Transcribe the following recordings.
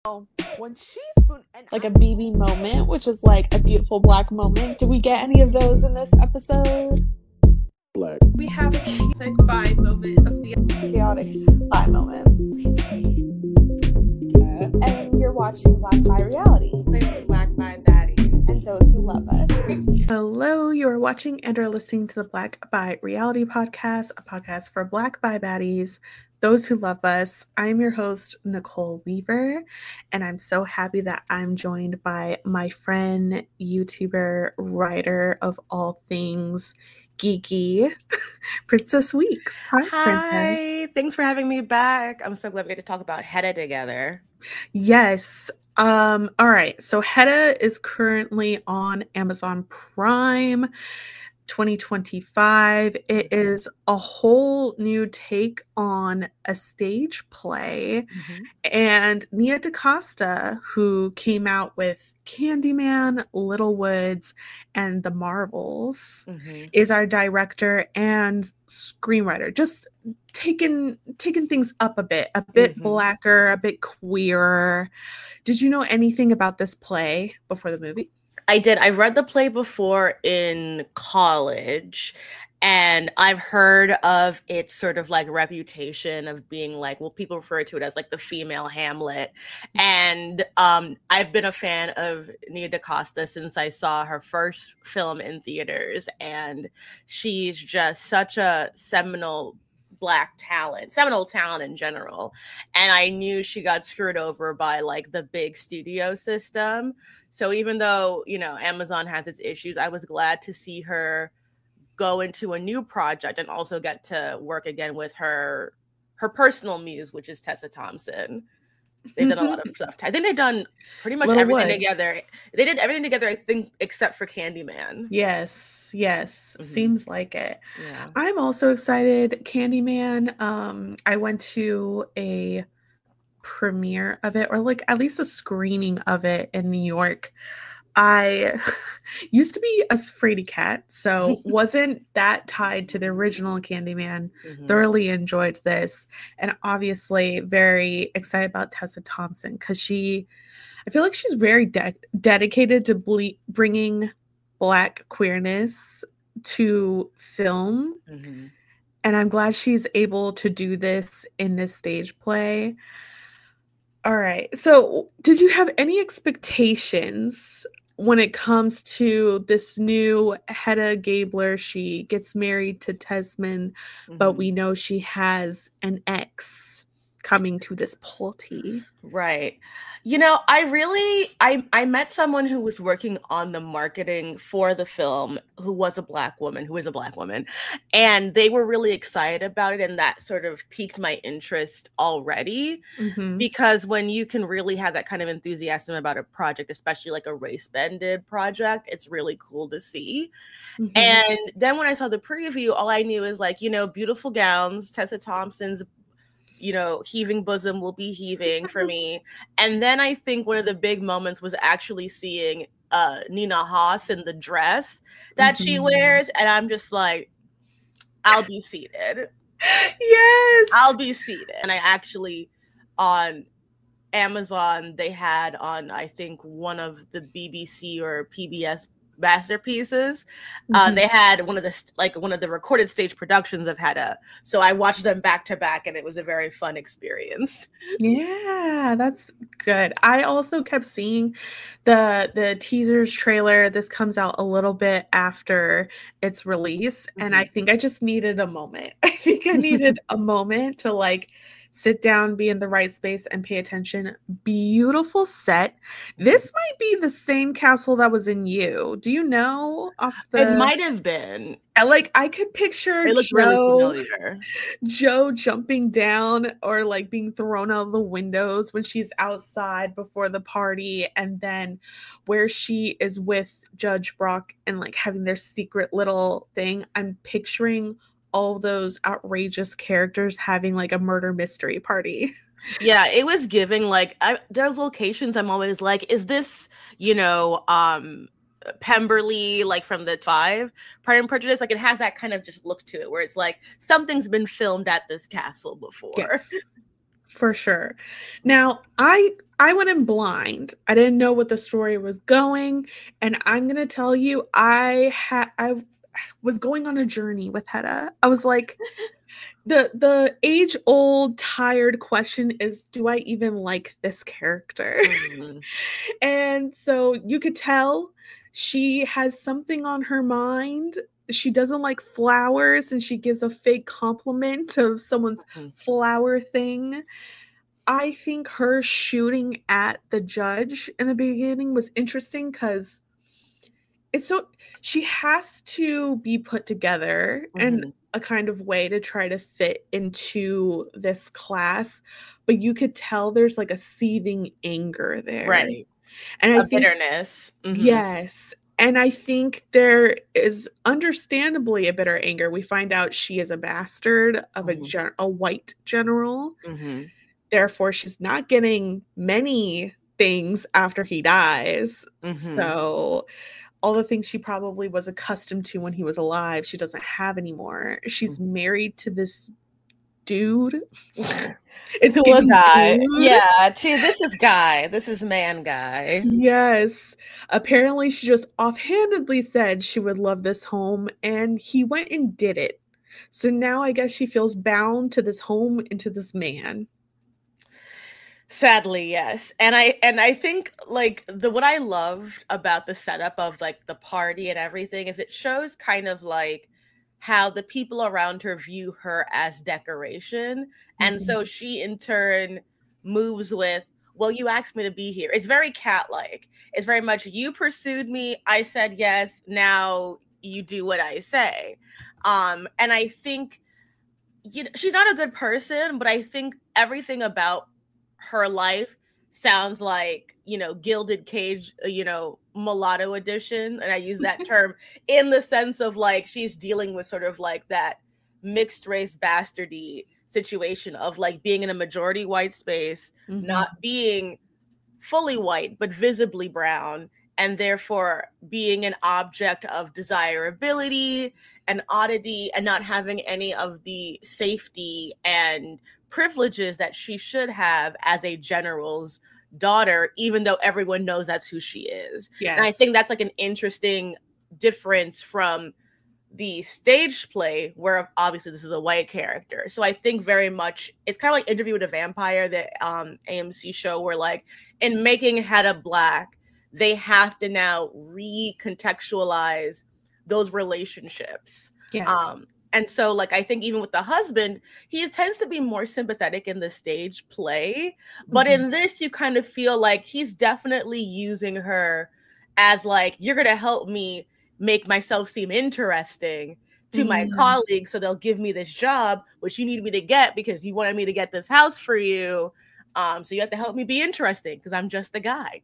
When she spoon and like a BB moment, which is like a beautiful black moment. Did we get any of those in this episode? Black. We have a chaotic vibe moment of the chaotic vibe moment. And you're watching Black Bi Reality. Black Bi Baddies. And those who love us. Hello, you are watching and are listening to the Black Bi Reality podcast, a podcast for Black Bi Baddies, those who love us. I'm your host, Nicole Weaver, and I'm so happy that I'm joined by my friend, YouTuber, writer of all things geeky, Princess Weeks. Hi, Princess. Thanks for having me back. I'm so glad we get to talk about Hedda together. Yes. All right. So Hedda is currently on Amazon Prime 2025. It is a whole new take on a stage play. And Nia DaCosta, who came out with Candyman, Little Woods, and The Marvels, is our director and screenwriter. Just taking things up a bit blacker, a bit queerer. Did you know anything about this play before the movie? I did. I read the play before in college, and I've heard of its sort of like reputation of being like, well, people refer to it as like the female Hamlet. And I've been a fan of Nia DaCosta since I saw her first film in theaters, and she's just such a seminal talent in general. And I knew she got screwed over by like the big studio system. So even though, you know, Amazon has its issues, I was glad to see her go into a new project and also get to work again with her personal muse, which is Tessa Thompson. They've done a lot of stuff. I think they've done pretty much everything together. They did everything together, I think, except for Candyman. Yes. Seems like it. Yeah. I'm also excited. Candyman, I went to a premiere of it, or like at least a screening of it in New York. I used to be a fraidy cat, so wasn't that tied to the original Candyman. Thoroughly enjoyed this, and obviously very excited about Tessa Thompson because I feel like she's very dedicated to bringing Black queerness to film, and I'm glad she's able to do this in this stage play. All right. So did you have any expectations when it comes to this new Hedda Gabler? She gets married to Tesman, but we know she has an ex coming to this party. Right. You know, I met someone who was working on the marketing for the film who is a Black woman, and they were really excited about it, and that sort of piqued my interest already, because when you can really have that kind of enthusiasm about a project, especially like a race-bended project, it's really cool to see. And then when I saw the preview, all I knew is like, you know, beautiful gowns, Tessa Thompson's, you know, heaving bosom will be heaving for me. And then I think one of the big moments was actually seeing Nina Hoss in the dress that she wears. And I'm just like, I'll be seated. Yes. I'll be seated. And I actually, on Amazon, they had on, I think, one of the BBC or PBS masterpieces, they had one of the recorded stage productions of Hedda, so I watched them back to back, and it was a very fun experience. Yeah, that's good. I also kept seeing the teasers trailer. This comes out a little bit after its release, and I think I just needed a moment. I think I needed a moment to like sit down, be in the right space, and pay attention. Beautiful set. This might be the same castle that was in You. Do you know? It might have been. I could picture really Joe jumping down or like being thrown out of the windows when she's outside before the party, and then where she is with Judge Brock and like having their secret little thing. I'm picturing all those outrageous characters having like a murder mystery party. Yeah, it was giving like there's locations I'm always like, is this, you know, Pemberley, like from the Pride and Prejudice? Like it has that kind of just look to it where it's like something's been filmed at this castle before. Yes. For sure. Now, I I went in blind. I didn't know what the story was going, and I'm gonna tell you, I was going on a journey with Hedda. I was like, the age-old tired question is, do I even like this character? Mm-hmm. And so you could tell she has something on her mind. She doesn't like flowers, and she gives a fake compliment of someone's flower thing. I think her shooting at the judge in the beginning was interesting because she has to be put together in a kind of way to try to fit into this class, but you could tell there's like a seething anger there. Right. And I think bitterness. Yes. And I think there is understandably a bitter anger. We find out she is a bastard of a white general. Therefore, she's not getting many things after he dies. So all the things she probably was accustomed to when he was alive, she doesn't have anymore. She's married to this dude. It's to a guy. Dude. Yeah, this is man guy. Yes. Apparently she just offhandedly said she would love this home, and he went and did it. So now I guess she feels bound to this home and to this man. Sadly, yes. And I think like what I loved about the setup of like the party and everything is it shows kind of like how the people around her view her as decoration. And so she in turn moves with, well, you asked me to be here. It's very cat-like. It's very much, you pursued me, I said yes, now you do what I say. And I think she's not a good person, but I think everything about her life sounds like, Gilded Cage, mulatto edition. And I use that term in the sense of like, she's dealing with sort of like that mixed race bastardy situation of like being in a majority white space, not being fully white, but visibly brown, and therefore being an object of desirability and oddity and not having any of the safety and privileges that she should have as a general's daughter, even though everyone knows that's who she is. Yes. And I think that's like an interesting difference from the stage play where obviously this is a white character. So I think very much it's kind of like Interview with a Vampire, the AMC show, where like in making Hedda Black, they have to now recontextualize those relationships. Yes. And so, like, I think even with the husband, he tends to be more sympathetic in the stage play. But in this, you kind of feel like he's definitely using her as, like, you're going to help me make myself seem interesting to my colleagues, so they'll give me this job, which you need me to get because you wanted me to get this house for you. So you have to help me be interesting because I'm just a guy.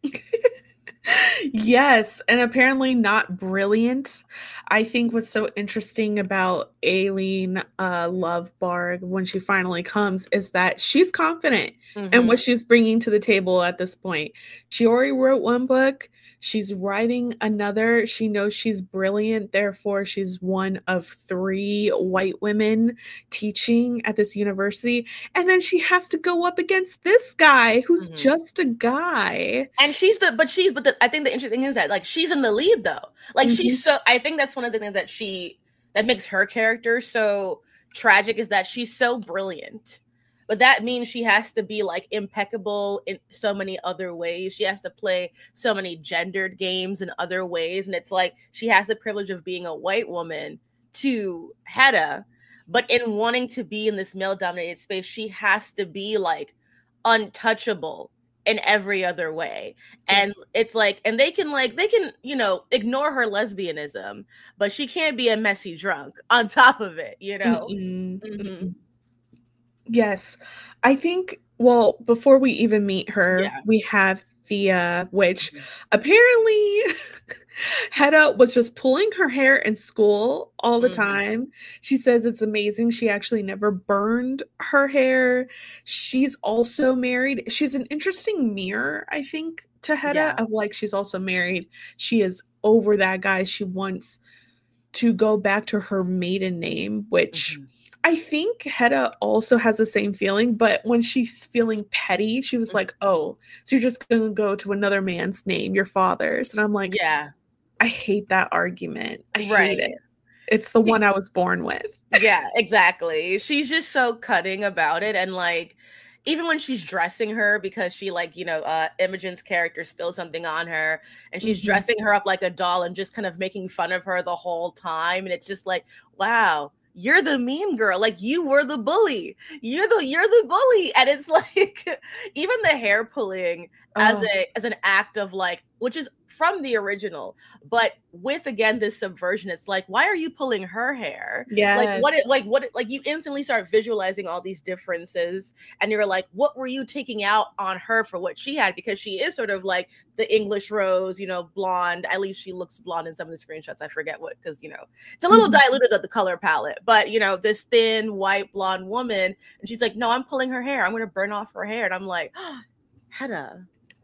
Yes, and apparently not brilliant. I think what's so interesting about Aileen Lovebard when she finally comes is that she's confident in what she's bringing to the table at this point. She already wrote one book. She's writing another. She knows she's brilliant. Therefore, she's one of 3 white women teaching at this university. And then she has to go up against this guy who's just a guy. And but I think the interesting thing is that like she's in the lead though. Like I think that's one of the things that makes her character so tragic is that she's so brilliant. But that means she has to be like impeccable in so many other ways. She has to play so many gendered games in other ways. And it's like she has the privilege of being a white woman to Hedda. But in wanting to be in this male-dominated space, she has to be like untouchable in every other way. And it's like, and they can, ignore her lesbianism, but she can't be a messy drunk on top of it, Yes. I think, well, before we even meet her, we have Thea, which apparently Hedda was just pulling her hair in school all the time. She says it's amazing. She actually never burned her hair. She's also married. She's an interesting mirror, I think, to Hedda of like, she's also married. She is over that guy. She wants to go back to her maiden name, which I think Hedda also has the same feeling, but when she's feeling petty, she was like, oh, so you're just going to go to another man's name, your father's. And I'm like, yeah, I hate that argument. I hate it. It's the one I was born with. Yeah, exactly. She's just so cutting about it. And like, even when she's dressing her, because she like, Imogen's character spilled something on her and she's dressing her up like a doll and just kind of making fun of her the whole time. And it's just like, wow, you're the mean girl. Like you were the bully. You're the bully. And it's like even the hair pulling as an act of like, which is from the original, but with again this subversion, it's like, why are you pulling her hair? Yeah, like you instantly start visualizing all these differences, and you're like, what were you taking out on her for what she had? Because she is sort of like the English Rose, blonde. At least she looks blonde in some of the screenshots. I forget what, because it's a little diluted of the color palette, but this thin white blonde woman, and she's like, no, I'm pulling her hair. I'm going to burn off her hair, and I'm like, oh, Hedda.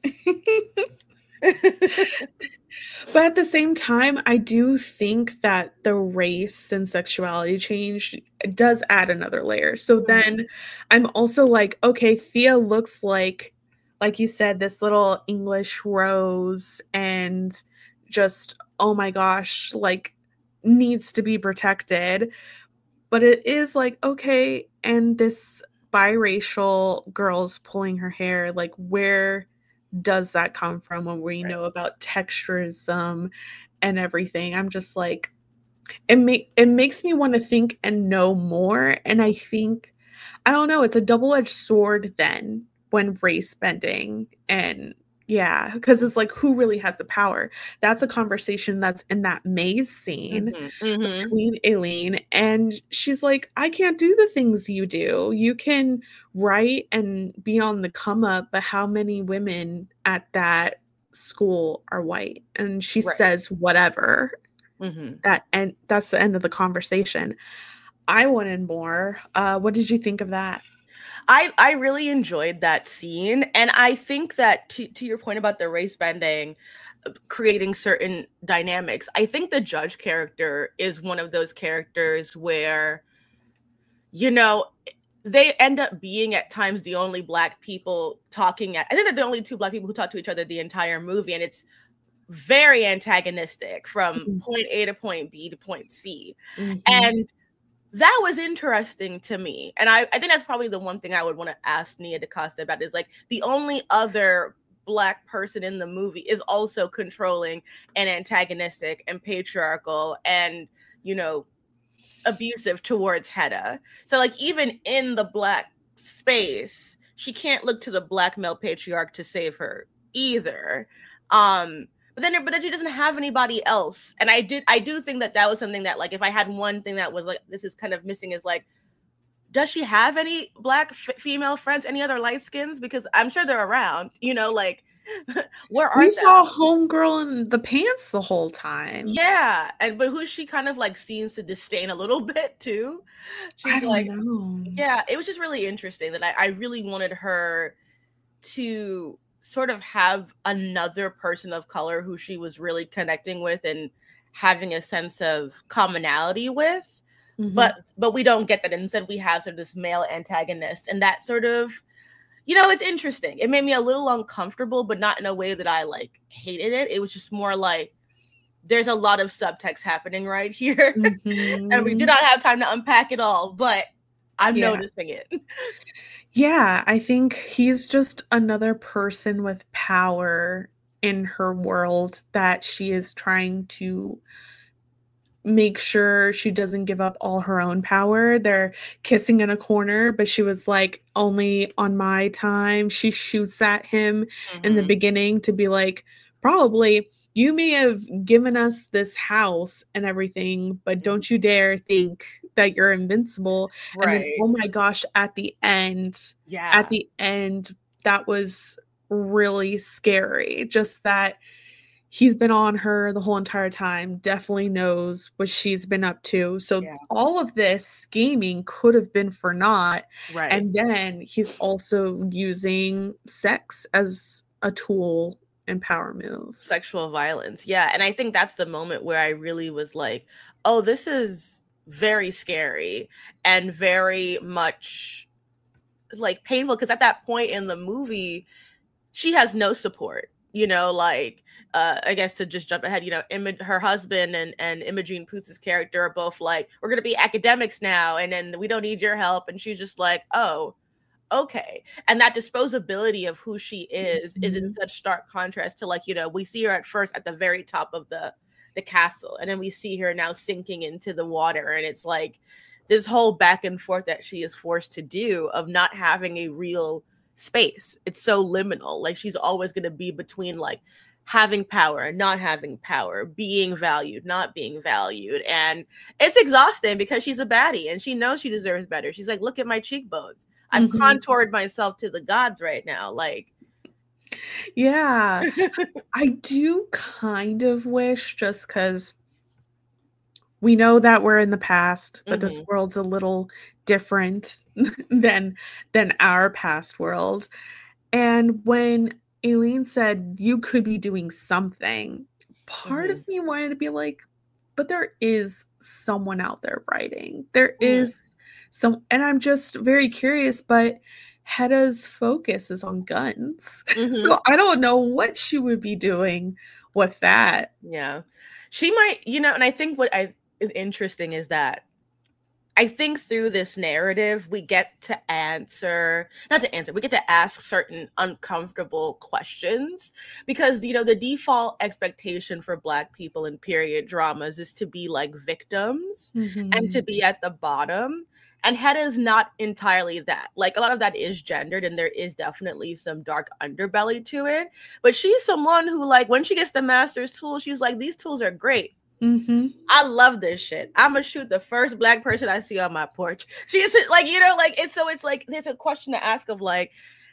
But at the same time, I do think that the race and sexuality change does add another layer. So then I'm also like, okay, Thea looks like you said, this little English Rose, and just, oh my gosh, like needs to be protected. But it is like, okay, and this biracial girl's pulling her hair, like where does that come from when we know about texturism and everything? I'm just like, it makes me want to think and know more. And I think, I don't know, it's a double-edged sword then when race bending, and yeah, because it's like, who really has the power? That's a conversation that's in that maze scene between Aileen, and she's like, I can't do the things you do. You can write and be on the come up, but how many women at that school are white? And she says whatever. And that's the end of the conversation. I wanted more. What did you think of that? I really enjoyed that scene. And I think that to your point about the race bending, creating certain dynamics, I think the Judge character is one of those characters where, they end up being at times the only Black people talking I think they're the only two Black people who talk to each other the entire movie. And it's very antagonistic from point A to point B to point C. And that was interesting to me. And I think that's probably the one thing I would want to ask Nia DaCosta about, is like, the only other Black person in the movie is also controlling and antagonistic and patriarchal and, abusive towards Hedda. So like, even in the Black space, she can't look to the Black male patriarch to save her either. But then she doesn't have anybody else. And I do think that was something that, like, if I had one thing that was like, this is kind of missing, is like, does she have any Black female friends, any other light skins? Because I'm sure they're around, like, where are they? We saw homegirl in the pants the whole time. Yeah. But who she kind of like seems to disdain a little bit too. She's like, yeah, it was just really interesting that I really wanted her to sort of have another person of color who she was really connecting with and having a sense of commonality with. But we don't get that. Instead, we have sort of this male antagonist, and that sort of, it's interesting. It made me a little uncomfortable, but not in a way that I like hated it. It was just more like, there's a lot of subtext happening right here. And we did not have time to unpack it all, but I'm noticing it. Yeah, I think he's just another person with power in her world that she is trying to make sure she doesn't give up all her own power. They're kissing in a corner, but she was like, only on my time. She shoots at him in the beginning to be like, probably, you may have given us this house and everything, but don't you dare think that you're invincible. And then, oh my gosh, at the end, that was really scary. Just that he's been on her the whole entire time, definitely knows what she's been up to. So all of this scheming could have been for naught. And then he's also using sex as a tool and power move. Sexual violence. Yeah. And I think that's the moment where I really was like, oh, this is very scary and very much like painful, because at that point in the movie she has no support, you know, like I guess to just jump ahead, you know, her husband and Imogen Poots' character are both like, we're gonna be academics now and then we don't need your help, and she's just like, oh, okay. And that disposability of who she is in such stark contrast to, like, you know, we see her at first at the very top of the castle, and then we see her now sinking into the water, and it's like this whole back and forth that she is forced to do of not having a real space. It's so liminal. Like, she's always going to be between like having power and not having power, being valued, not being valued. And it's exhausting because she's a baddie and she knows she deserves better. She's like, look at my cheekbones. I've contoured myself to the gods right now. Like, yeah, I do kind of wish, just because we know that we're in the past, but this world's a little different than our past world. And when Aileen said you could be doing something, part of me wanted to be like, but there is someone out there writing. There is some, and I'm just very curious, but Hedda's focus is on guns. So I don't know what she would be doing with that. Yeah. She might, you know, and I think what is interesting is that I think through this narrative, we get to we get to ask certain uncomfortable questions, because, you know, the default expectation for Black people in period dramas is to be like victims and to be at the bottom. And Hedda is not entirely that. Like, a lot of that is gendered, and there is definitely some dark underbelly to it. But she's someone who, like, when she gets the master's tool, she's like, these tools are great. I love this shit. I'm gonna shoot the first Black person I see on my porch. She's like, you know, like, it's like there's a question to ask of, like,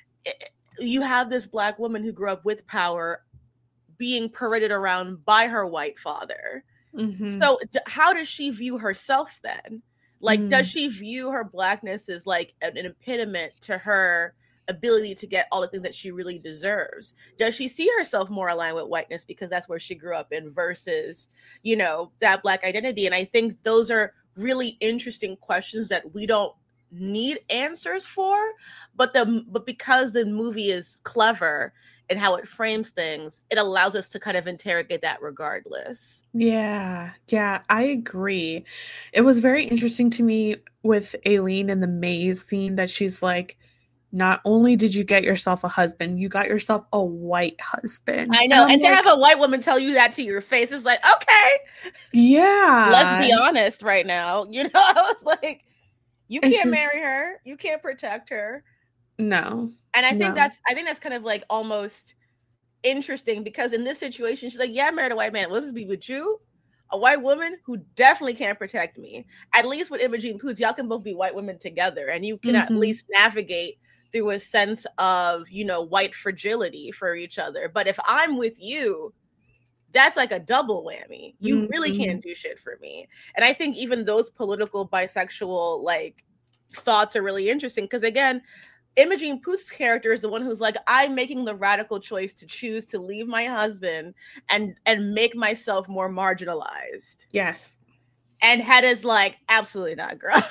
you have this Black woman who grew up with power being paraded around by her white father. So how does she view herself then? Like, does she view her Blackness as like an impediment to her ability to get all the things that she really deserves? Does she see herself more aligned with whiteness because that's where she grew up in, versus, you know, that Black identity? And I think those are really interesting questions that we don't need answers for, but because the movie is clever and how it frames things, it allows us to kind of interrogate that regardless. Yeah, I agree. It was very interesting to me with Aileen in the maze scene that she's like, not only did you get yourself a husband, you got yourself a white husband. I know. And to have a white woman tell you that to your face is like, okay. Yeah. Let's be honest right now. You know, I was like, you can't marry her. You can't protect her. No. And I think that's kind of like almost interesting, because in this situation, she's like, yeah, I married a white man. Let's be with you, a white woman who definitely can't protect me. At least with Imogen Poots, y'all can both be white women together, and you can at least navigate through a sense of, you know, white fragility for each other. But if I'm with you, that's like a double whammy. You really can't do shit for me. And I think even those political bisexual like thoughts are really interesting, because again, Imogen Poots' character is the one who's like, I'm making the radical choice to choose to leave my husband and make myself more marginalized. Yes. And Hedda's like, absolutely not, girl.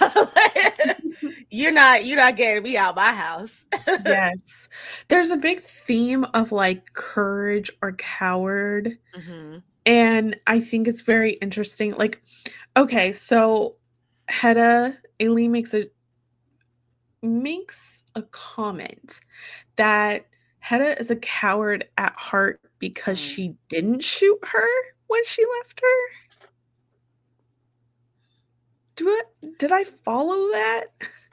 You're not getting me out of my house. Yes. There's a big theme of like courage or coward. And I think it's very interesting. Like, okay, so Aileen makes a comment that Hedda is a coward at heart because she didn't shoot her when she left her. Did I follow that?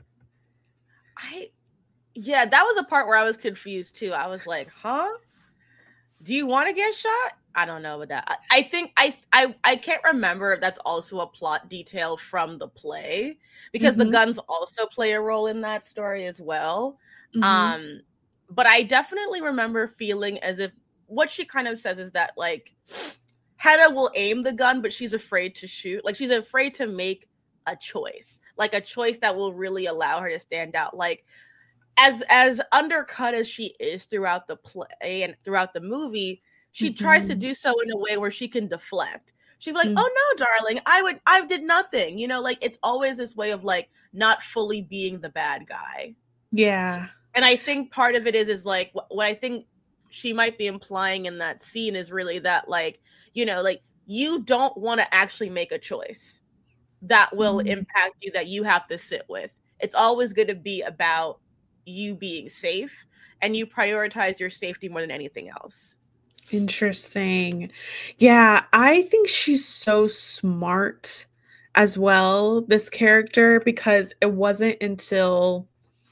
Yeah, that was a part where I was confused too. I was like, huh? Do you want to get shot? I don't know about that. I think I can't remember if that's also a plot detail from the play, because the guns also play a role in that story as well. But I definitely remember feeling as if what she kind of says is that, like, Hedda will aim the gun, but she's afraid to shoot. Like, she's afraid to make a choice, like a choice that will really allow her to stand out. Like, as undercut as she is throughout the play and throughout the movie, she tries to do so in a way where she can deflect. she'd be like, oh no, darling, I did nothing. You know, like it's always this way of like not fully being the bad guy. Yeah. And I think part of it is like what I think she might be implying in that scene is really that like, you know, like you don't want to actually make a choice that will impact you, that you have to sit with. It's always going to be about you being safe, and you prioritize your safety more than anything else. Interesting. Yeah, I think she's so smart as well, this character, because it wasn't until,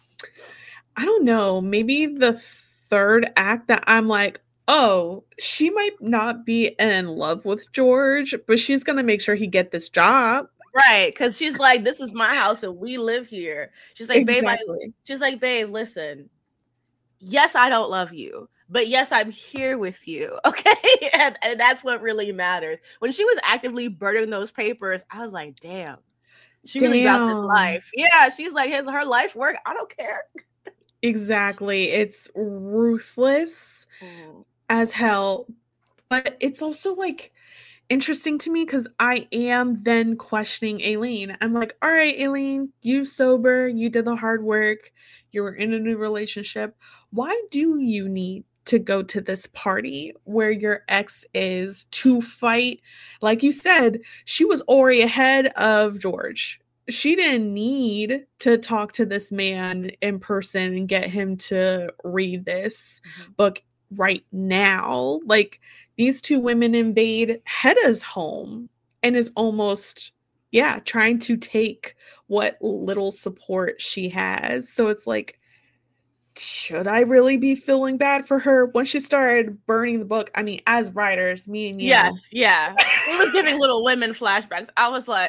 I don't know, maybe the third act that I'm like, oh, she might not be in love with George, but she's going to make sure he get this job. Right, because she's like, this is my house and we live here. She's like, exactly. Babe, listen, yes, I don't love you, but yes, I'm here with you, okay? And that's what really matters. When she was actively burning those papers, I was like, damn, she really got this life. Yeah, she's like, her life work, I don't care. Exactly. It's ruthless as hell, but it's also like interesting to me because I am then questioning Aileen. I'm like, all right, Aileen, you sober, you did the hard work, you were in a new relationship. Why do you need to go to this party where your ex is to fight? Like you said, she was already ahead of George. She didn't need to talk to this man in person and get him to read this book right now. Like, these two women invade Hedda's home and is almost, trying to take what little support she has. So it's like, should I really be feeling bad for her? When she started burning the book, I mean, as writers, me and you. Yes, yeah. It was giving Little Women flashbacks. I was like,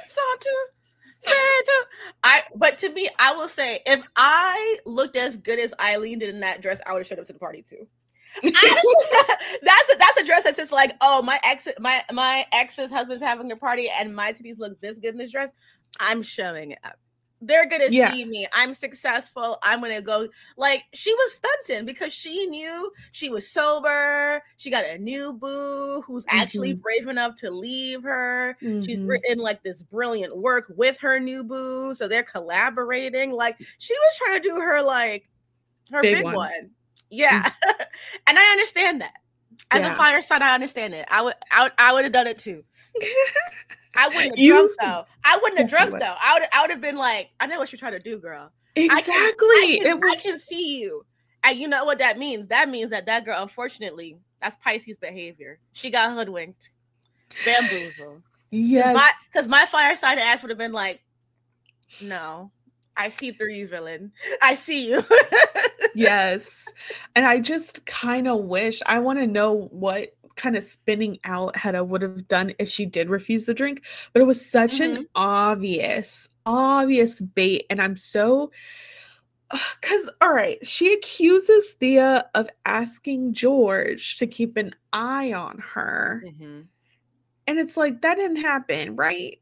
but to me, I will say, if I looked as good as Eileen did in that dress, I would have showed up to the party too. That's a dress that's just like, oh, my ex's husband's having a party and my titties look this good in this dress. I'm showing up. They're gonna see me. I'm successful. I'm gonna go. Like, she was stunting because she knew she was sober. She got a new boo who's actually brave enough to leave her. She's written like this brilliant work with her new boo, so they're collaborating. Like, she was trying to do her big one. Yeah. And I understand that. As a fire sign, I understand it. I would have done it too. I wouldn't have drunk though. I would have been like, I know what you're trying to do, girl. Exactly. I can see you. And you know what that means? That means that girl, unfortunately, that's Pisces behavior. She got hoodwinked. Bamboozled. Yes. Because my fire sign ass would have been like, no. I see through you, villain. I see you. Yes. And I just kind of wish, I want to know what kind of spinning out Hedda would have done if she did refuse the drink. But it was such an obvious bait. And I'm so, because, all right, she accuses Thea of asking George to keep an eye on her. And it's like, that didn't happen, right?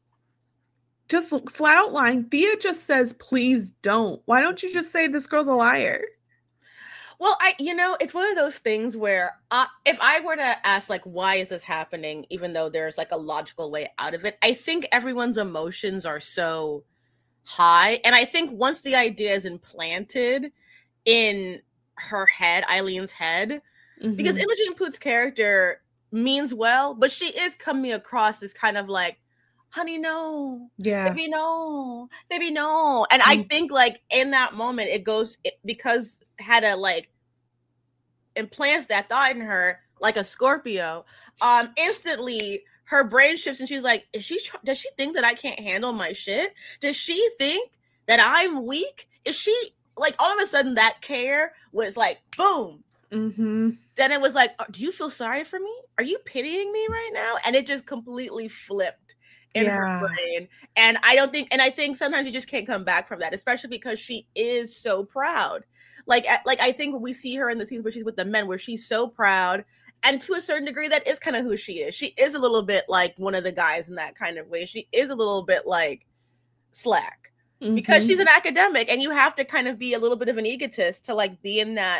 Just flat out lying. Thea just says, please don't. Why don't you just say this girl's a liar? Well, it's one of those things where if I were to ask, like, why is this happening, even though there's like a logical way out of it, I think everyone's emotions are so high. And I think once the idea is implanted in her head, Eileen's head, because Imogen Poots' character means well, but she is coming across as kind of like, honey, no. Yeah. Baby, no. Baby, no. And I think, like, in that moment, because Hedda, like, implants that thought in her, like a Scorpio, instantly her brain shifts and she's like, does she think that I can't handle my shit? Does she think that I'm weak? Is she, like, all of a sudden that care was like, boom. Then it was like, do you feel sorry for me? Are you pitying me right now? And it just completely flipped in her brain. And I think sometimes you just can't come back from that, especially because she is so proud. Like I think when we see her in the scenes where she's with the men, where she's so proud, and to a certain degree, that is kind of who she is. She is a little bit like one of the guys in that kind of way. She is a little bit like slack because she's an academic, and you have to kind of be a little bit of an egotist to like be in that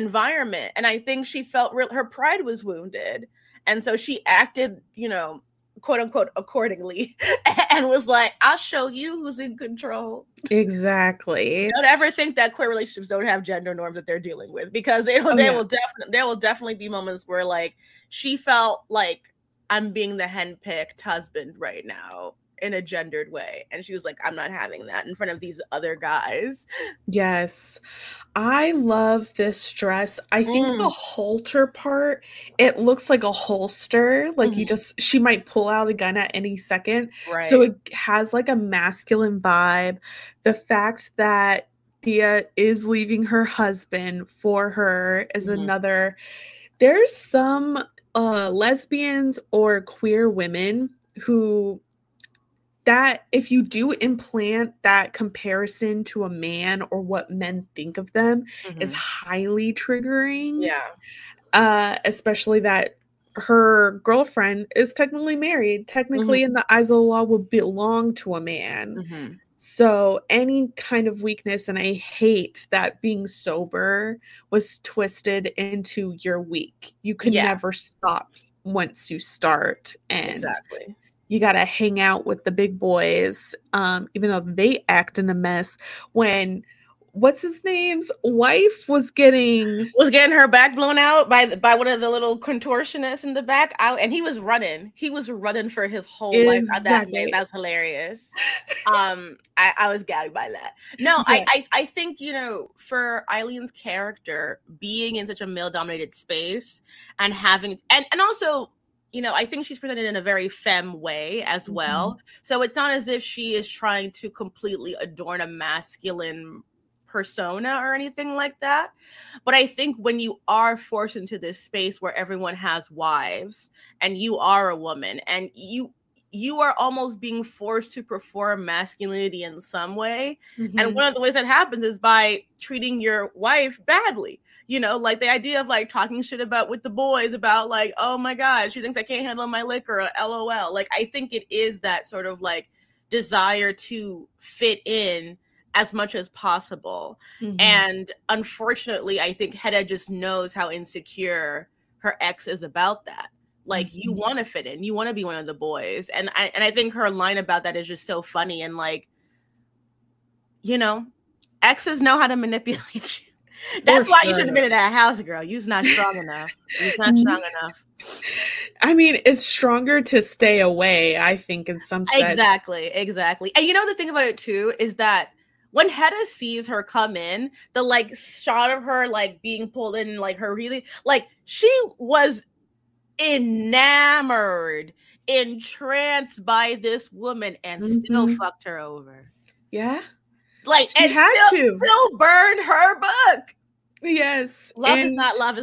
environment. And I think she felt her pride was wounded, and so she acted, quote unquote accordingly and was like, I'll show you who's in control. Exactly. Don't ever think that queer relationships don't have gender norms that they're dealing with, because there will definitely be moments where like she felt like, I'm being the henpicked husband right now in a gendered way, and she was like, I'm not having that in front of these other guys. Yes, I love this dress. I think the halter part, it looks like a holster, like she might pull out a gun at any second, right? So it has like a masculine vibe. The fact that Dia is leaving her husband for her is another. There's some lesbians or queer women who, that if you do implant that comparison to a man or what men think of them is highly triggering. Yeah. Especially that her girlfriend is technically married, technically in the eyes of the law would belong to a man. So any kind of weakness, and I hate that being sober was twisted into you're weak. You can never stop once you start. And you got to hang out with the big boys, even though they act in a mess. When, what's his name's wife was getting her back blown out by one of the little contortionists in the back, and he was running for his whole life. That was hilarious. I was gagged by that. No, yeah. I think, you know, for Eileen's character being in such a male dominated space and having and also, you know, I think she's presented in a very femme way as well. So it's not as if she is trying to completely adorn a masculine persona or anything like that. But I think when you are forced into this space where everyone has wives and you are a woman and you are almost being forced to perform masculinity in some way. And one of the ways that happens is by treating your wife badly. You know, like the idea of like talking shit about with the boys about like, oh my God, she thinks I can't handle my liquor, LOL. Like, I think it is that sort of like desire to fit in as much as possible. And unfortunately, I think Hedda just knows how insecure her ex is about that. Like, you want to fit in, you want to be one of the boys. And I think her line about that is just so funny. And like, you know, exes know how to manipulate you. That's why you shouldn't have been in that house, girl. You's not strong enough. You's not strong enough. I mean, it's stronger to stay away, I think, in some sense. Exactly. And you know, the thing about it too is that when Hedda sees her come in, the like shot of her like being pulled in, like her really, like she was enamored, entranced by this woman and still fucked her over. Yeah. Like, she and still burned her book. Yes. Love is not love.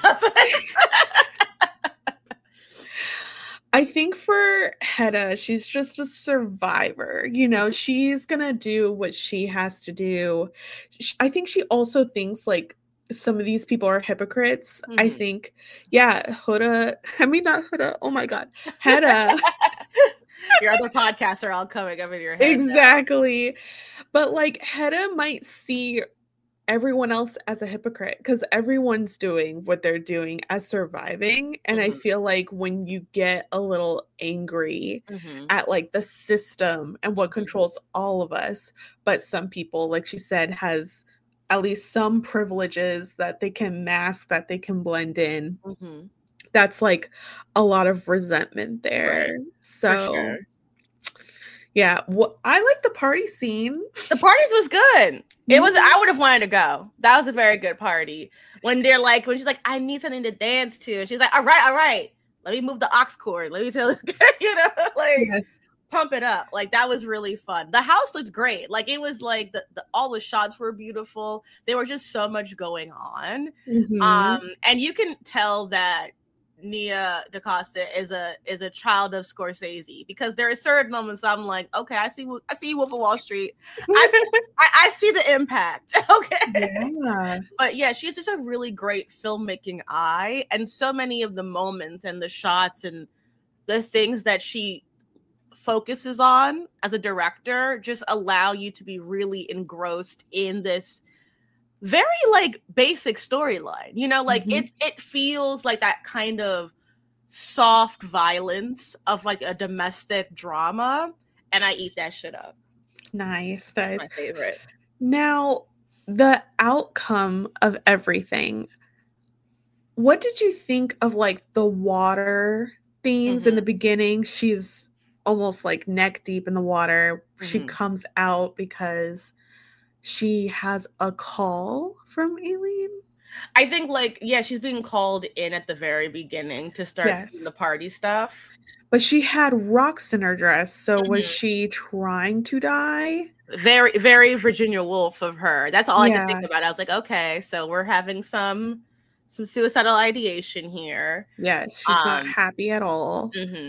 I think for Hedda, she's just a survivor. You know, she's going to do what she has to do. I think she also thinks like some of these people are hypocrites. I think, Hedda. Oh my God. Hedda. Your other podcasts are all coming up in your head. Exactly. Now. But like Hedda might see everyone else as a hypocrite because everyone's doing what they're doing as surviving. And I feel like when you get a little angry at like the system and what controls all of us, but some people, like she said, has at least some privileges that they can mask, that they can blend in. That's like a lot of resentment there. Right. So yeah, I like the party scene. The parties was good. It was. I would have wanted to go. That was a very good party. When she's like, I need something to dance to. She's like, all right. Let me move the aux cord. Let me tell this guy, you know, like pump it up. Like that was really fun. The house looked great. Like it was like all the shots were beautiful. There was just so much going on. And you can tell that Nia DaCosta is a child of Scorsese, because there are certain moments I'm like, okay, I see Wolf of Wall Street. I see the impact. Okay. Yeah. But yeah, she's just a really great filmmaking eye, and so many of the moments and the shots and the things that she focuses on as a director just allow you to be really engrossed in this very like basic storyline, you know, like it feels like that kind of soft violence of like a domestic drama, and I eat that shit up. Nice. That's my favorite. Now, the outcome of everything. What did you think of like the water themes in the beginning? She's almost like neck deep in the water. She comes out because she has a call from Aileen. I think like, yeah, she's being called in at the very beginning to start the party stuff. But she had rocks in her dress. So was she trying to die? Very, very Virginia Woolf of her. That's all I could think about. I was like, okay, so we're having some suicidal ideation here. Yes, she's not happy at all.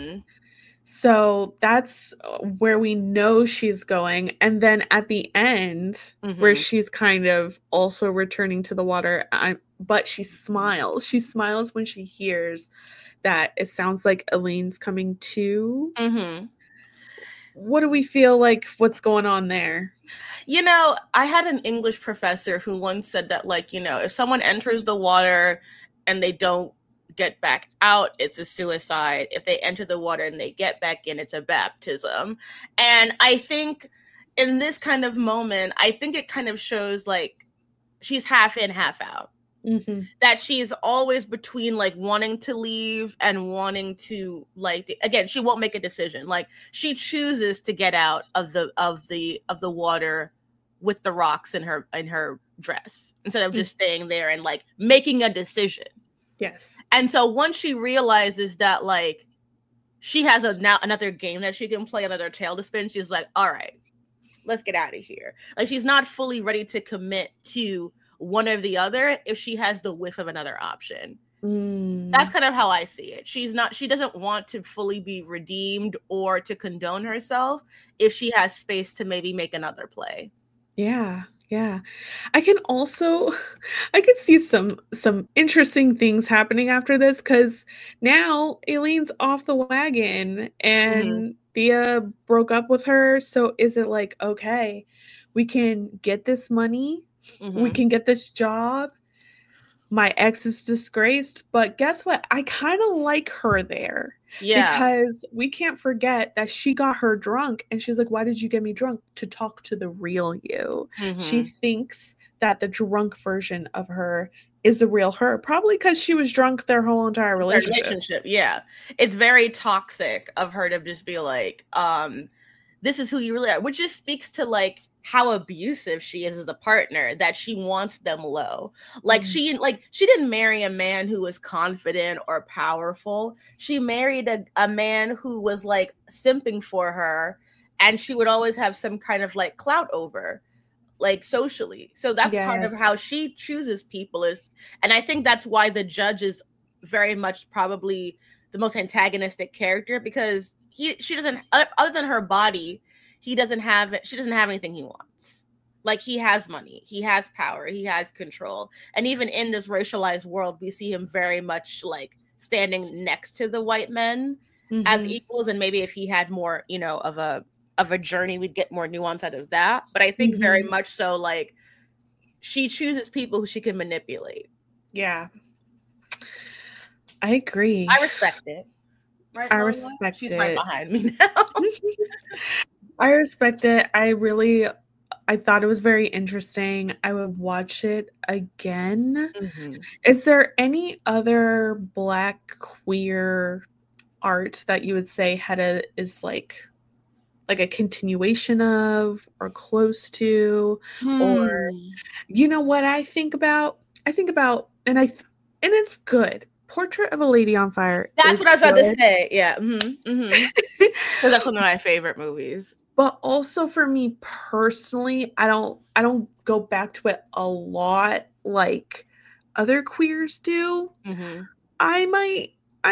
So that's where we know she's going. And then at the end, where she's kind of also returning to the water, but she smiles. She smiles when she hears that it sounds like Elaine's coming to. What do we feel like? What's going on there? You know, I had an English professor who once said that, like, you know, if someone enters the water and they don't get back out, it's a suicide. If they enter the water and they get back in, it's a baptism. And I think in this kind of moment, I think it kind of shows like she's half in, half out. That she's always between like wanting to leave and wanting to, like, again, she won't make a decision. Like, she chooses to get out of the water with the rocks in her dress instead of just staying there and like making a decision. Yes. And so once she realizes that like she has now another game that she can play, another tail to spin, she's like, all right, let's get out of here. Like, she's not fully ready to commit to one or the other if she has the whiff of another option. That's kind of how I see it. She doesn't want to fully be redeemed or to condone herself if she has space to maybe make another play. Yeah. I could see some interesting things happening after this, because now Aileen's off the wagon and Thea broke up with her. So is it like, okay, we can get this money, we can get this job, my ex is disgraced, but guess what? I kind of like her there. Yeah. Because we can't forget that she got her drunk and she's like, why did you get me drunk? To talk to the real you. She thinks that the drunk version of her is the real her, probably because she was drunk their whole entire relationship. Yeah. It's very toxic of her to just be like, this is who you really are, which just speaks to like how abusive she is as a partner, that she wants them low. Like she didn't marry a man who was confident or powerful. She married a man who was like simping for her, and she would always have some kind of like clout over, like socially. So that's part of how she chooses people is, and I think that's why the judge is very much probably the most antagonistic character, because she doesn't, other than her body, she doesn't have anything he wants. Like, he has money, he has power, he has control. And even in this racialized world, we see him very much like standing next to the white men as equals. And maybe if he had more, you know, of a journey, we'd get more nuance out of that. But I think very much so, like, she chooses people who she can manipulate. Yeah. I agree. I respect it. Right, I respect She's it. right behind me now. I respect it. I thought it was very interesting. I would watch it again. Is there any other Black queer art that you would say is like a continuation of, or close to, or, you know what I think about, and it's good. Portrait of a Lady on Fire. That's what I was about to say. Yeah. Because that's one of my favorite movies. But also for me personally, I don't go back to it a lot like other queers do. I might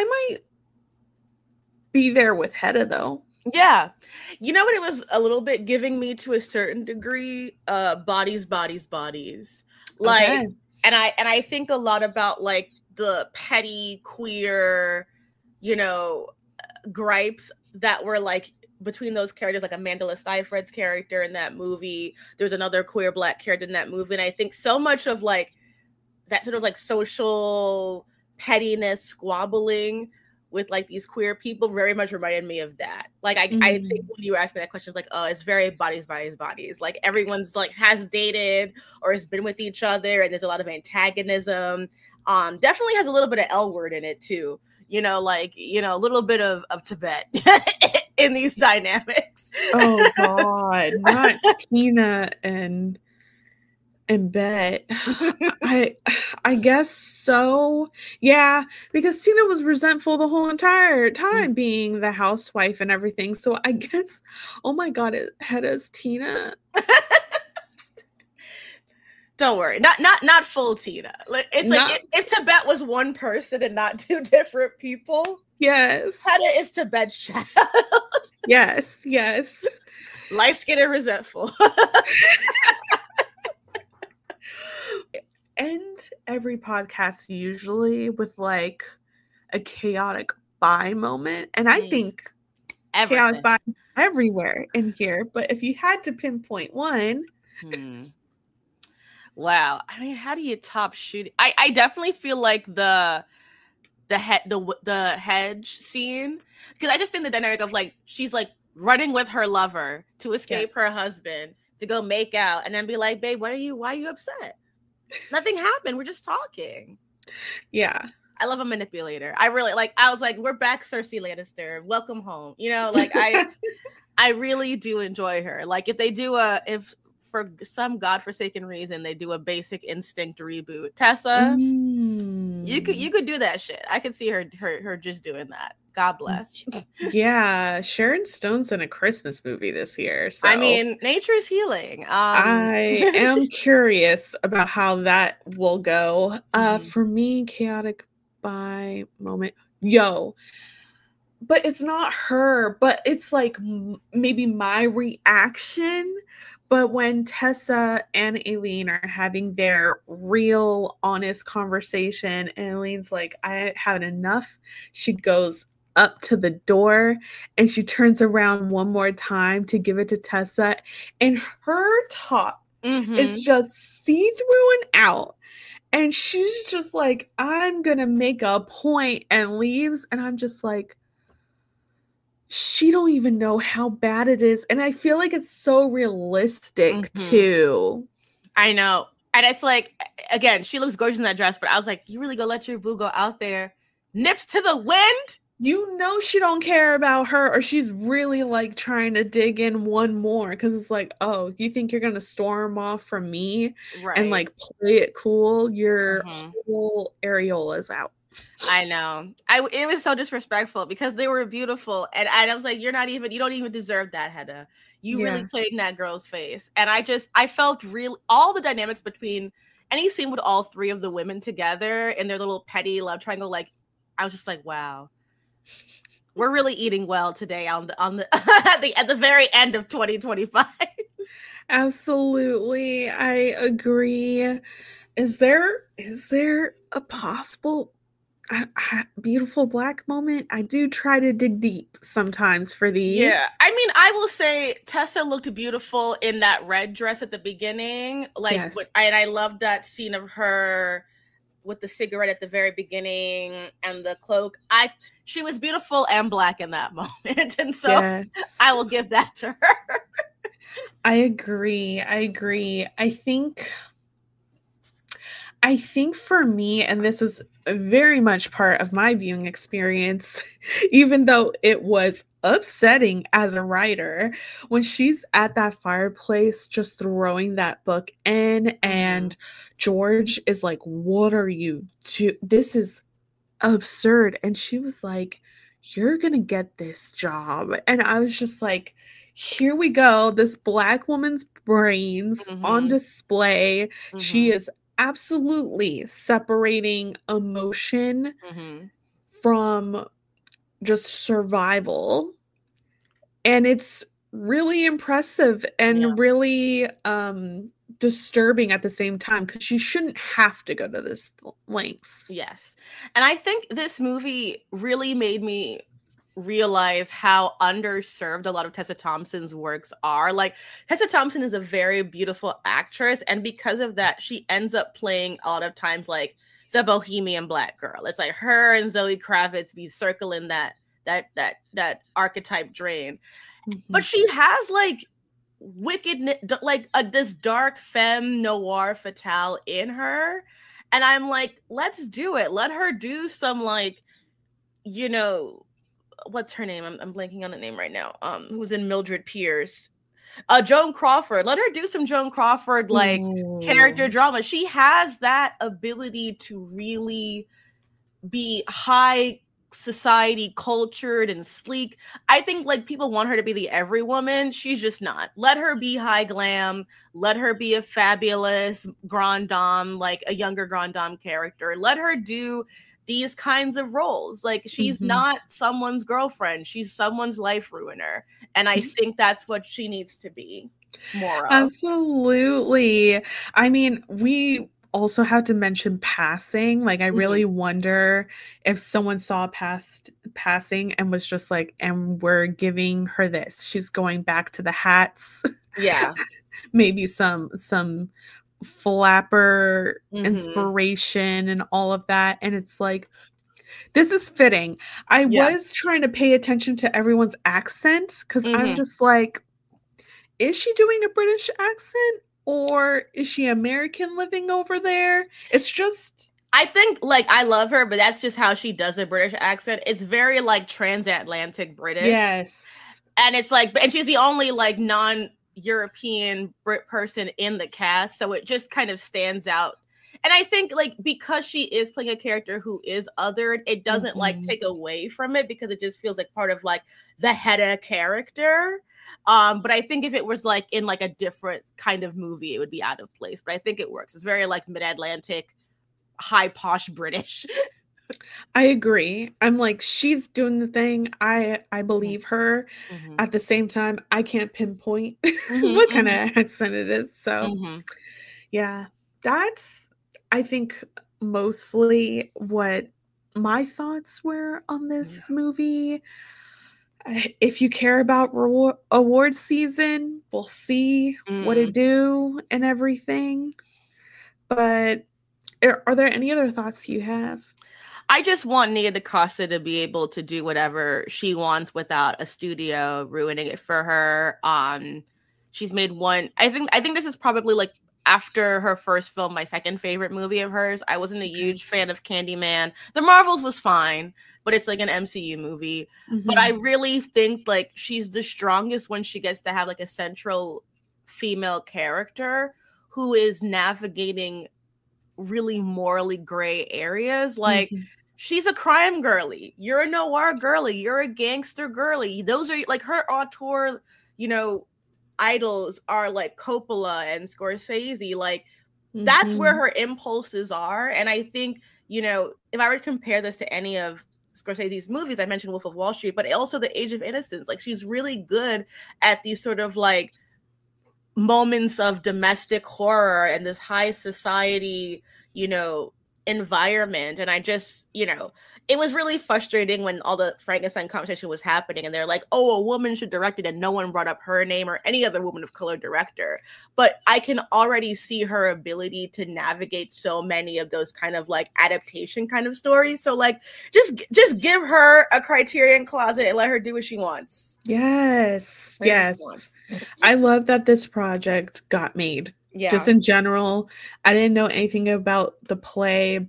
be there with Hedda though. Yeah. You know what it was a little bit giving me to a certain degree? Bodies. Like, okay. and I think a lot about like the petty queer, you know, gripes that were like between those characters, like Amanda Seyfried's character in that movie. There's another queer Black character in that movie. And I think so much of like that sort of like social pettiness, squabbling with like these queer people very much reminded me of that. Like I think when you were asking that question, it's like, oh, it's very bodies. Like everyone's like has dated or has been with each other, and there's a lot of antagonism. Definitely has a little bit of L word in it too. You know, like, you know, a little bit of Tibet in these dynamics. Oh God, not Tina and Bet. I guess so. Yeah, because Tina was resentful the whole entire time being the housewife and everything. So I guess, oh my God, Hedda's Tina. Don't worry, not full Tina. It's like if Tibet was one person and not two different people. Yes, Hedda is Tibet's child. Yes. Light-skinned and resentful. End every podcast usually with like a chaotic bi moment, and I think chaotic bi everywhere in here. But if you had to pinpoint one, wow. I mean, how do you top shooting? I definitely feel like the hedge scene, because I just think the dynamic of like she's like running with her lover to escape her husband to go make out, and then be like, babe, why are you upset? Nothing happened. We're just talking. Yeah. I love a manipulator. I really I was like, we're back, Cersei Lannister. Welcome home. You know, like I really do enjoy her. Like if they do if for some godforsaken reason they do a Basic Instinct reboot, Tessa, you could do that shit. I could see her just doing that. God bless. Yeah, Sharon Stone's in a Christmas movie this year. So I mean, nature is healing. I am curious about how that will go. For me, chaotic bi moment. But it's not her, but it's like maybe my reaction. But when Tessa and Aileen are having their real, honest conversation, and Aileen's like, I had enough, she goes up to the door and she turns around one more time to give it to Tessa, and her top is just see-through and out. And she's just like, I'm gonna make a point, and leaves. And I'm just like, she don't even know how bad it is. And I feel like it's so realistic too. I know. And it's like, again, she looks gorgeous in that dress, but I was like, you really gonna let your boo go out there nips to the wind? You know she don't care about her, or she's really like trying to dig in one more, because it's like, oh, you think you're gonna storm off from me and like play it cool? Your whole areola's out. I know. It was so disrespectful because they were beautiful, and I was like, you don't even deserve that, Hedda. You really played in that girl's face. And I felt all the dynamics between any scene with all three of the women together in their little petty love triangle, like I was just like, wow. We're really eating well today on the at the very end of 2025. Absolutely. I agree. Is there a possible beautiful black moment? I do try to dig deep sometimes for these. Yeah. I mean, I will say Tessa looked beautiful in that red dress at the beginning. Like, and I loved that scene of her with the cigarette at the very beginning and the cloak. She was beautiful and black in that moment. And so I will give that to her. I agree. I think for me, and this is very much part of my viewing experience, even though it was upsetting as a writer, when she's at that fireplace just throwing that book in, and George is like, what are you doing? This is absurd. And she was like, you're gonna get this job. And I was just like, here we go, this black woman's brains on display. She is absolutely separating emotion from just survival, and it's really impressive and really disturbing at the same time, because she shouldn't have to go to this lengths. Yes. And I think this movie really made me realize how underserved a lot of Tessa Thompson's works are. Like, Tessa Thompson is a very beautiful actress, and because of that, she ends up playing a lot of times like the bohemian Black girl. It's like her and Zoe Kravitz be circling that archetype drain. But she has like wickedness, like this dark femme noir fatale in her. And I'm like, let's do it. Let her do some like, you know, what's her name? I'm blanking on the name right now. Who's in Mildred Pierce? Joan Crawford. Let her do some Joan Crawford like character drama. She has that ability to really be high society cultured and sleek. I think like people want her to be the every woman. She's just not. Let her be high glam. Let her be a fabulous grand dame, like a younger grand dame character. Let her do these kinds of roles. Like she's not someone's girlfriend. She's someone's life ruiner. And I think that's what she needs to be more of. Absolutely. I mean, we also have to mention passing. Like I really wonder if someone saw passing and was just like, and we're giving her this. She's going back to the hats. Yeah. Maybe some flapper inspiration and all of that. And it's like, this is fitting. I was trying to pay attention to everyone's accent because I'm just like, is she doing a British accent or is she American living over there? It's just, I think like I love her, but that's just how she does a British accent. It's very like transatlantic British. Yes. And it's like, and she's the only like non-European Brit person in the cast. So it just kind of stands out. And I think like because she is playing a character who is othered, it doesn't like take away from it because it just feels like part of like the Hedda character. But I think if it was like in like a different kind of movie, it would be out of place. But I think it works. It's very like mid-Atlantic, high posh British. I agree. I'm like, she's doing the thing. I believe her. At the same time, I can't pinpoint what kind of accent it is. So yeah, that's, I think, mostly what my thoughts were on this movie. If you care about award season, we'll see what it do and everything. But are there any other thoughts you have? I just want Nia DaCosta to be able to do whatever she wants without a studio ruining it for her. She's made one. I think this is probably like after her first film, my second favorite movie of hers. I wasn't a huge fan of Candyman. The Marvels was fine, but it's like an MCU movie. But I really think like she's the strongest when she gets to have like a central female character who is navigating really morally gray areas. Like she's a crime girly. You're a noir girly. You're a gangster girly. Those are like her auteur, you know, idols are like Coppola and Scorsese. Like that's where her impulses are. And I think, you know, if I were to compare this to any of Scorsese's movies, I mentioned Wolf of Wall Street, but also The Age of Innocence, like she's really good at these sort of like moments of domestic horror and this high society, you know, environment. And I just, you know, it was really frustrating when all the Frankenstein conversation was happening and they're like, oh, a woman should direct it, and no one brought up her name or any other woman of color director. But I can already see her ability to navigate so many of those kind of like adaptation kind of stories. So like just give her a Criterion Closet and let her do what she wants. Yes. I love that this project got made. Yeah. Just in general, I didn't know anything about the play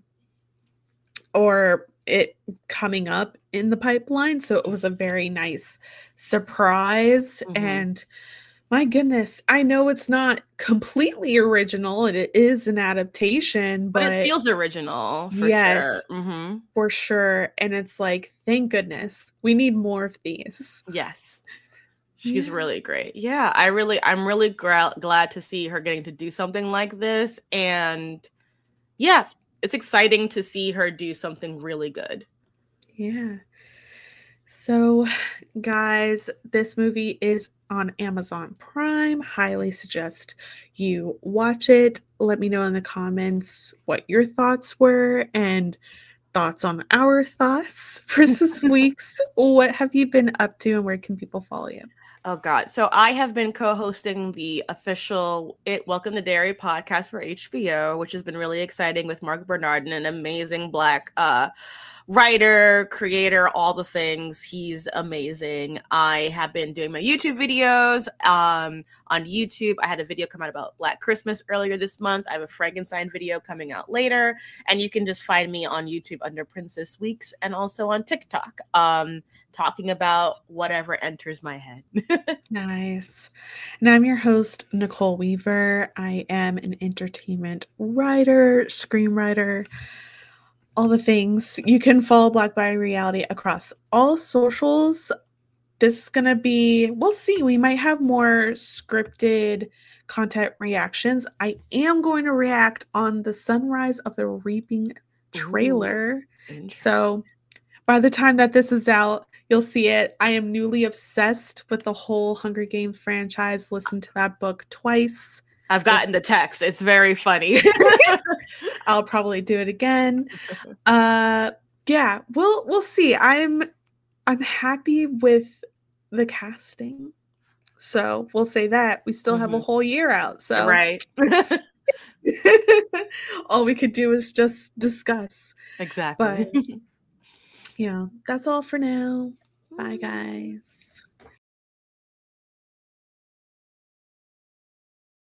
or it coming up in the pipeline, so it was a very nice surprise. And my goodness, I know it's not completely original, it is an adaptation, but it feels original for sure. For sure. And it's like, thank goodness, we need more of these. Yes. She's really great. Yeah, I'm really glad to see her getting to do something like this. And yeah, it's exciting to see her do something really good. Yeah. So, guys, this movie is on Amazon Prime. Highly suggest you watch it. Let me know in the comments what your thoughts were and thoughts on our thoughts for this week's. What have you been up to and where can people follow you? Oh God. So I have been co-hosting the official Welcome to Derry podcast for HBO, which has been really exciting with Mark Bernardin, an amazing Black writer, creator, all the things. He's amazing. I have been doing my YouTube videos on YouTube. I had a video come out about Black Christmas earlier this month. I have a Frankenstein video coming out later, and you can just find me on YouTube under Princess Weeks and also on TikTok, talking about whatever enters my head. Nice. And I'm your host, Nicole Weaver. I am an entertainment writer, screenwriter, all the things. You can follow Black by Reality across all socials. This is going to be, we'll see. We might have more scripted content reactions. I am going to react on the Sunrise of the Reaping trailer. So by the time that this is out, you'll see it. I am newly obsessed with the whole Hunger Games franchise. Listened to that book twice. I've gotten the text. It's very funny. I'll probably do it again. Yeah, we'll see. I'm happy with the casting. So we'll say that. We still have a whole year out. So right. All we could do is just discuss. Exactly. But yeah, that's all for now. Bye, guys.